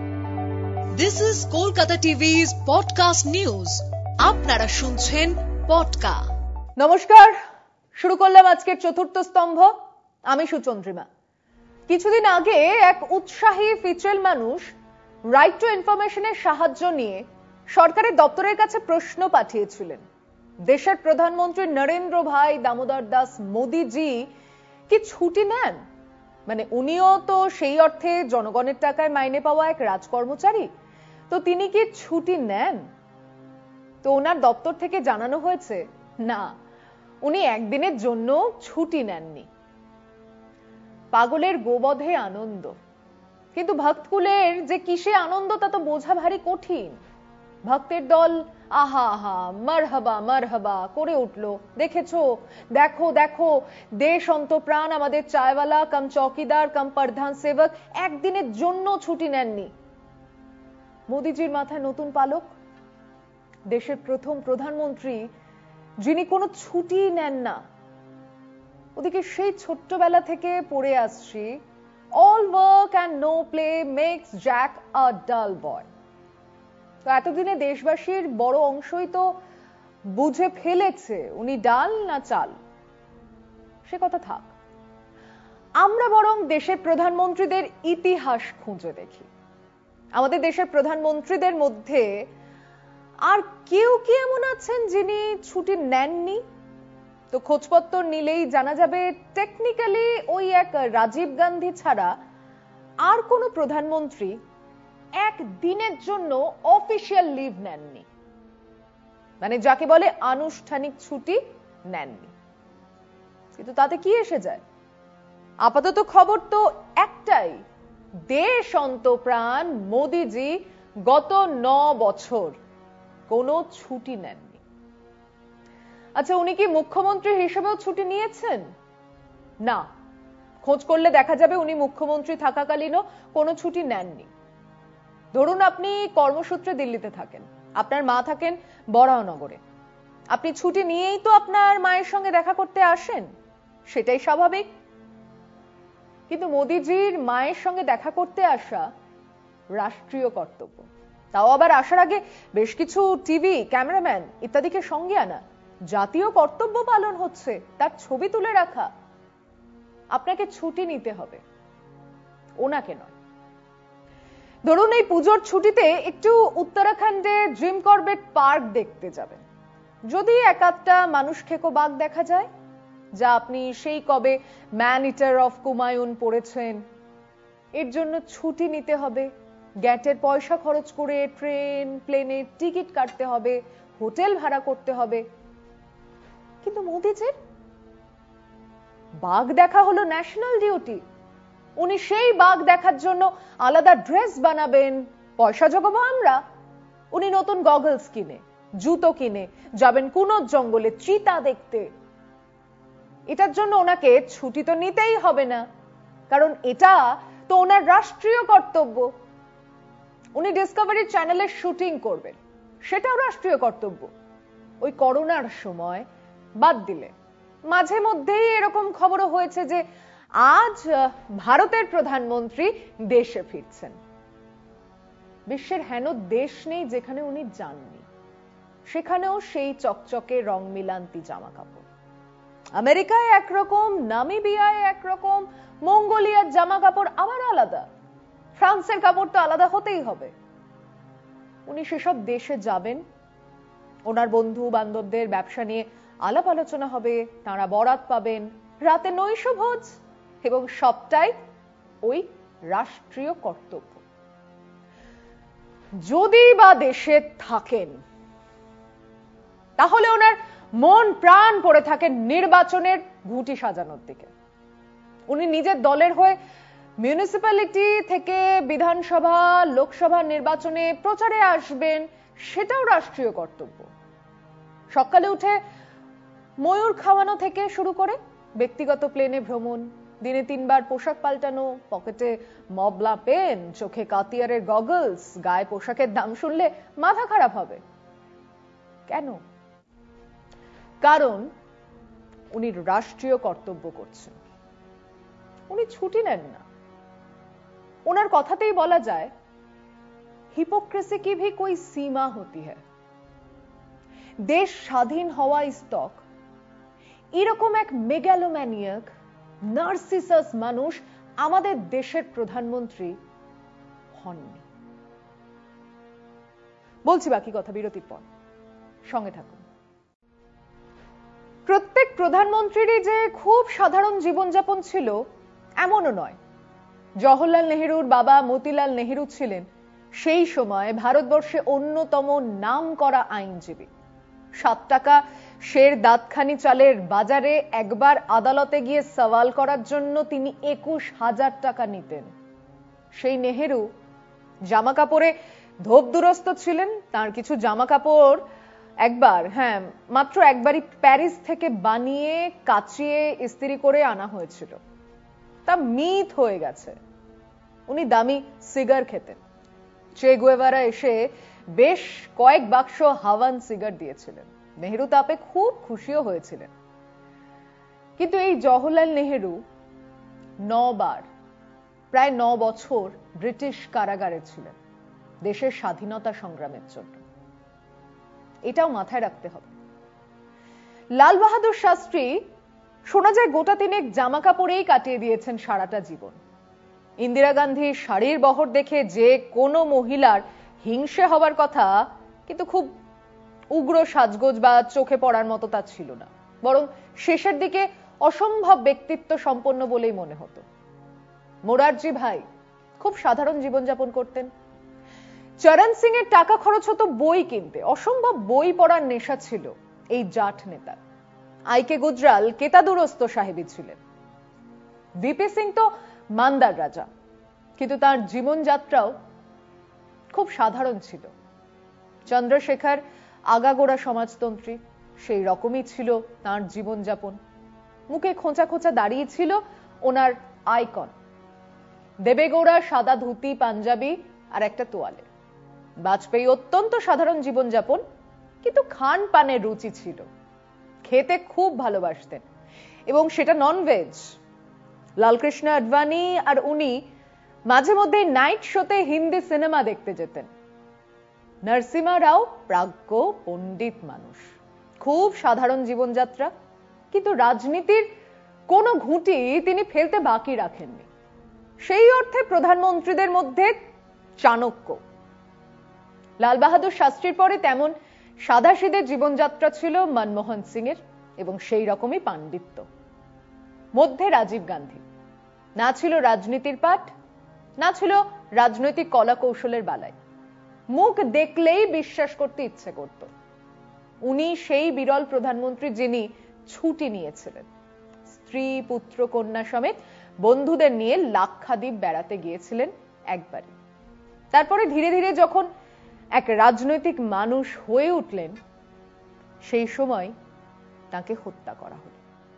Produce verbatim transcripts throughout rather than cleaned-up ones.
This is Kolkata টিভি's podcast news. আপনারা শুনছেন পডকা। নমস্কার, শুরু করলাম আজকের চতুর্থ স্তম্ভ। আমি সুচন্দ্রিমা। কিছুদিন আগে এক উৎসাহী ফিচার মানুষ রাইট টু ইনফরমেশনের সাহায্য নিয়ে সরকারের দপ্তরের কাছে প্রশ্ন পাঠিয়েছিলেন, দেশের প্রধানমন্ত্রী নরেন্দ্র ভাই দামোদর দাস মোদিজি কি ছুটি নেন? মানে উনিও তো সেই অর্থে জনগণের টাকায় মাইনে পাওয়া এক রাজকর্মচারী, তো তিনি কি ছুটি নেন? তো ওনার দপ্তর থেকে জানানো হয়েছে, না, উনি একদিনের জন্য ছুটি নেননি। পাগলের গোবধে আনন্দ, কিন্তু ভক্তকুলের যে কিসে আনন্দ তা তো বোঝা ভারী কঠিন। ভক্তের দল আহা আহা মারহাবা মারহাবা করে উঠলো, দেখেছো, দেখো দেখো, দেশ অন্তপ্রাণ আমাদের চায়ওয়ালা কাম চৌকিদার কাম প্রধান সেবক একদিনের জন্য ছুটি নেননি। মোদিজির মাথায় নতুন পালক, দেশের প্রথম প্রধানমন্ত্রী যিনি কোনো ছুটি নেন না। ওদিকে সেই ছোট্টবেলা থেকে পড়ে আসছি, all work and no play makes Jack a dull boy. তো এতদিনে দেশবাসীর বড় অংশই তো বুঝে ফেলেছে উনি ডাল না চাল। সে কথা থাক, আমরা বরং দেশের প্রধানমন্ত্রীদের ইতিহাস খুঁজে দেখি। আমাদের দেশের প্রধানমন্ত্রীদের মধ্যে আর কেউ কি এমন আছেন যিনি ছুটি নেননি? তো খোঁজপত্র নিলেই জানা যাবে, টেকনিক্যালি ওই এক রাজীব গান্ধী ছাড়া আর কোন প্রধানমন্ত্রী এক দিনের জন্য অফিসিয়াল লিভ নেননি, মানে যাকে বলে আনুষ্ঠানিক ছুটি নেননি। কিন্তু তাতে কি এসে যায়? আপাতত খবর তো একটাই, দেশ অন্তপ্রাণ মোদিজি গত ন বছর কোনো ছুটি নেননি। আচ্ছা, উনি কি মুখ্যমন্ত্রী হিসেবেও ছুটি নিয়েছেন? না, খোঁজ করলে দেখা যাবে উনি মুখ্যমন্ত্রী থাকাকালীনও কোনো ছুটি নেননি। ধরুন আপনি কর্মসূত্রে দিল্লিতে থাকেন, আপনার মা থাকেন বরাহনগরে, আপনি ছুটি নিয়েই তো আপনার মায়ের সঙ্গে দেখা করতে আসেন, সেটাই স্বাভাবিক। কিন্তু মোদিজির মায়ের সঙ্গে দেখা করতে আসা রাষ্ট্রীয় কর্তব্য, তাও আবার আসার আগে বেশ কিছু টিভি ক্যামেরাম্যান ইত্যাদিকে সঙ্গে আনা। জাতীয় কর্তব্য পালন হচ্ছে, তার ছবি তুলে রাখা। আপনাকে ছুটি নিতে হবে, ওনাকে নয়। ধরুন এই পুজোর ছুটিতে একটু উত্তরাখণ্ডে জিম করবেট পার্ক দেখতে যাবেন, যদি এক আধটা মানুষ খেকো বাঘ দেখা যায়, যা আপনি সেই কবে ম্যান ইটার অফ কুমায়ুন পড়েছেন, এর জন্য ছুটি নিতে হবে, গ্যাটের পয়সা খরচ করে ট্রেন প্লেনে টিকিট কাটতে হবে, হোটেল ভাড়া করতে হবে। কিন্তু মোদিজির বাঘ দেখা হলো ন্যাশনাল ডিউটি। উনি সেই বাঘ দেখার জন্য আলাদা ড্রেস বানাবেন, পয়সা জোগাবো আমরা। উনি নতুন গগলস কিনে, জুতো কিনে যাবেন কোন জঙ্গলে চিতা দেখতে। এটার জন্য ওনাকে ছুটি তো নিতেই হবে না, কারণ এটা তো ওনার রাষ্ট্রীয় কর্তব্য। উনি ডিসকভারি চ্যানেলের শুটিং করবেন, সেটাও রাষ্ট্রীয় কর্তব্য। ওই করোনার সময় বাদ দিলে মাঝে মধ্যেই এরকম খবরও হয়েছে যে আজ ভারতের প্রধানমন্ত্রী দেশে ফিরছেন। বিশ্বের হেন দেশ নেই যেখানে উনি যাননি, সেখানেও সেই চকচকে রং মিলান্তি জামা কাপড়। আমেরিকায় একরকম, নামিবিয়ায় একরকম, মঙ্গোলিয়ার জামা কাপড় আবার আলাদা, ফ্রান্সের কাপড় তো আলাদা হতেই হবে। উনি সেসব দেশে যাবেন, ওনার বন্ধু বান্ধবদের ব্যবসা নিয়ে আলাপ আলোচনা হবে, তারা বরাত পাবেন, রাতে নৈশভোজ, এবং সবটাই ওই রাষ্ট্রীয় কর্তব্য। যদি বা দেশে থাকেন, তাহলে ওনার মন প্রাণ পড়ে থাকে নির্বাচনের ঘুঁটি সাজানোর দিকে। উনি নিজের দলের হয়ে মিউনিসিপ্যালিটি থেকে বিধানসভা লোকসভা নির্বাচনে প্রচারে আসবেন, সেটাও রাষ্ট্রীয় কর্তব্য। সকালে উঠে ময়ূর খাওয়ানো থেকে শুরু করে ব্যক্তিগত প্লেনে ভ্রমণ, দিনে তিনবার পোশাক পাল্টানো, পকেটে মবলা পেন, চোখে কাতিয়ারের গগলস, গায়ে পোশাকের দাম শুনলে মাথা খারাপ হবে। কেন? কারণ উনি রাষ্ট্রীয় কর্তব্য করছেন, উনি ছুটি নেন না। ওনার কথাতেই বলা যায় हिपोक्रेसी की भी कोई सीमा होती है। देश স্বাধীন হওয়া স্তক এরকম এক মেগালোম্যানিয়াক নার্সিসাস মানুষ আমাদের দেশের প্রধানমন্ত্রী হননি। বলছি বাকি কথা বিরতির পর, সঙ্গে থাকুন। প্রত্যেক প্রধানমন্ত্রীরই যে খুব সাধারণ জীবনযাপন ছিল এমনও নয়। জওহরলাল নেহরুর বাবা মতিলাল নেহরু ছিলেন সেই সময় ভারতবর্ষে অন্যতম নামকরা আইনজীবী। সাত টাকা শের দাঁতখানি চালের বাজারে একবার আদালতে গিয়ে সওয়াল করার জন্য তিনি একুশ হাজার টাকা নিতেন। সেই নেহেরু জামা কাপড়ে ধোপ দুরস্ত ছিলেন। তার কিছু জামা কাপড় একবার হ্যাঁ মাত্র একবারই প্যারিস থেকে বানিয়ে কাচিয়ে ইস্ত্রি করে আনা হয়েছিল, তা মিথ হয়ে গেছে। উনি দামি সিগার খেতেন। চে গুয়েভারা এসে বেশ কয়েক বাক্স হাওয়ান সিগার দিয়েছিলেন। নেহেরু তাপে খুব খুশিও হয়েছিলেন। কিন্তু এই জওহরলাল নেহেরু নবার প্রায় ন বছর ব্রিটিশ কারাগারে ছিলেন দেশের স্বাধীনতা সংগ্রামের জন্য। এটাও মাথায় রাখতে হবে। লাল বাহাদুর শাস্ত্রী শোনা যায় গোটা তিনেক জামা কাপড়েই কাটিয়ে দিয়েছেন সারাটা জীবন। ইন্দিরা গান্ধীর শাড়ির বহর দেখে যে কোনো মহিলার হিংসে হবার কথা, কিন্তু খুব উগ্র সাজগোজ বা চোখে পড়ার মতো তা ছিল না, বরং শেষের দিকে অসম্ভব ব্যক্তিত্ব সম্পন্ন বলেই মনে হতো। মোরারজি ভাই খুব সাধারণ জীবনযাপন করতেন। চরণ সিং এর টাকা খরচ হতো বই কিনতে। অসম্ভব বই পড়ার নেশা ছিল এই জাট নেতার। আইকে গুজরাল কেতাদুরস্ত সাহেবী ছিলেন। ভিপি সিং তো মান্দার রাজা, কিন্তু তার জীবনযাত্রাও খুব সাধারণ ছিল। চন্দ্রশেখর আগাগোড়া সমাজতন্ত্রী, সেই রকমই ছিল তার জীবনযাপন। মুখে খোঁচা খোঁচা দাঁড়িয়ে ছিল ওনার আইকন। দেবেগৌড়া সাদা ধুতি পাঞ্জাবি আর একটা তোয়ালে। বাজপেয়ী অত্যন্ত সাধারণ জীবনযাপন, কিন্তু খান পানের রুচি ছিল। খেতে খুব ভালোবাসতেন এবং সেটা ননভেজ। লালকৃষ্ণ আডবাণী আর উনি মাঝে মধ্যে নাইট শোতে হিন্দি সিনেমা দেখতে যেতেন। নরসিমা রাও প্রাজ্ঞ পণ্ডিত মানুষ, খুব সাধারণ জীবনযাত্রা, কিন্তু রাজনীতির কোনো ঘুঁটি তিনি ফেলতে বাকি রাখেননি। সেই অর্থে প্রধানমন্ত্রীদের মধ্যে চাণক্য। লাল বাহাদুর শাস্ত্রীর পরে তেমন সাদাসিধে জীবনযাত্রা ছিল মনমোহন সিং এর, এবং সেই রকমই পাণ্ডিত্য। মধ্যে রাজীব গান্ধী। না ছিল রাজনীতির পাঠ, না ছিল রাজনৈতিক কলা কৌশলের বালাই। মুখ দেখলেই বিশ্বাস করতে ইচ্ছে করত। উনি সেই বিরল প্রধানমন্ত্রী যিনি ছুটি নিয়েছিলেন। স্ত্রী পুত্র কন্যা সমেত বন্ধুদের নিয়ে লাক্ষাদ্বীপ বেড়াতে গিয়েছিলেন একবারই। তারপরে ধীরে ধীরে যখন এক রাজনৈতিক মানুষ হয়ে উঠলেন, সেই সময় তাকে হত্যা করা হলো।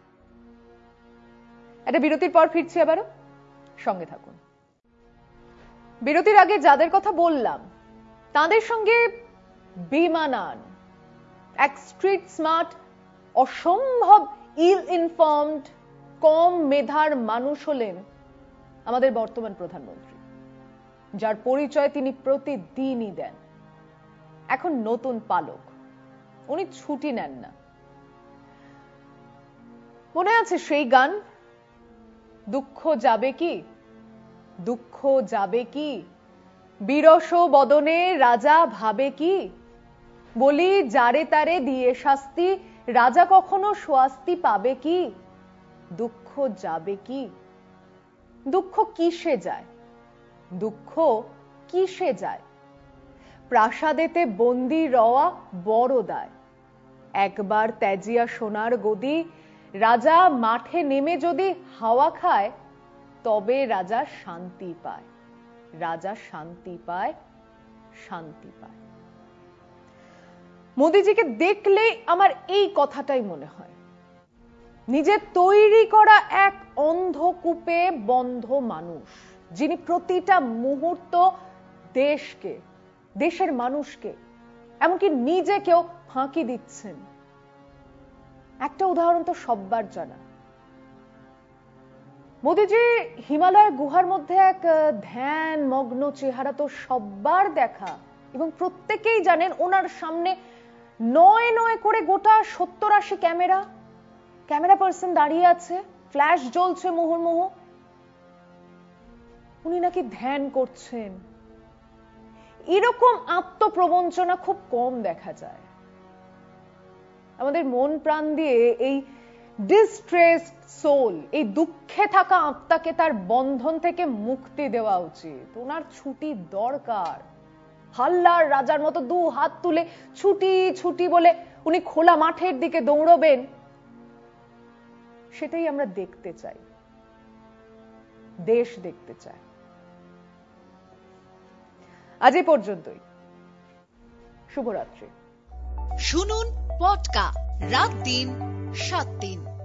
একটা বিরতির পর ফিরছি আবারও, সঙ্গে থাকুন। বিরতির আগে যাদের কথা বললাম তাদের সঙ্গে বেমানান এক স্ট্রিট স্মার্ট, অসম্ভব ইল ইনফর্মড, কম মেধার মানুষ হলেন আমাদের বর্তমান প্রধানমন্ত্রী, যার পরিচয় তিনি প্রতিদিনই দেন। এখন নতুন পালক, উনি ছুটি নেন না। মনে আছে সেই গান, দুঃখ যাবে কি, দুঃখ যাবে কি, বিরস বদনে রাজা ভাবে কি, বলি যারে তারে দিয়ে শাস্তি, রাজা কখনো স্বাস্তি পাবে কি, দুঃখ যাবে কি। দুঃখ কিসে যায়, দুঃখ কিসে যায়, প্রাসাদেতে বন্দি রওয়া বড় দায়। একবার ত্যাজিয়া সোনার গদি, রাজা মাঠে নেমে যদি হাওয়া খায়, তবে রাজা শান্তি পায়, রাজা শান্তি পায়, শান্তি পায়। মোদিজিকে দেখলেই আমার এই কথাটাই মনে হয়। নিজের তৈরি করা এক অন্ধকূপে বন্ধ মানুষ, যিনি প্রতিটা মুহূর্ত দেশকে, দেশের মানুষকে, এমনকি নিজেকেও ফাঁকি দিচ্ছেন। একটা উদাহরণ তো সববার জানা। মোদিজি হিমালয়ের গুহার মধ্যে এক ধ্যান মগ্ন চেহারা তো সবার দেখা, এবং প্রত্যেকেই জানেন ওনার সামনে নয় নয় করে গোটা সত্তর আশি ক্যামেরা ক্যামেরা পার্সন দাঁড়িয়ে আছে, ফ্ল্যাশ জ্বলছে মুহুর্মুহু। উনি নাকি ধ্যান করছেন। এরকম আত্মপ্রবঞ্চনা খুব কম দেখা যায়। আমাদের মন প্রাণ দিয়ে এই ডিস্ট্রেসড সোল, এই দুঃখে থাকা আত্মাকে তার বন্ধন থেকে মুক্তি দেওয়া উচিত। ওনার ছুটি দরকার। হাল্লার রাজার মতো দু হাত তুলে ছুটি ছুটি বলে উনি খোলা মাঠের দিকে দৌড়বেন, সেটাই আমরা দেখতে চাই, দেশ দেখতে চাই। আজ এই পর্যন্তই। শুভরাত্রি। শুনুন পডকা রাত দিন সাত দিন।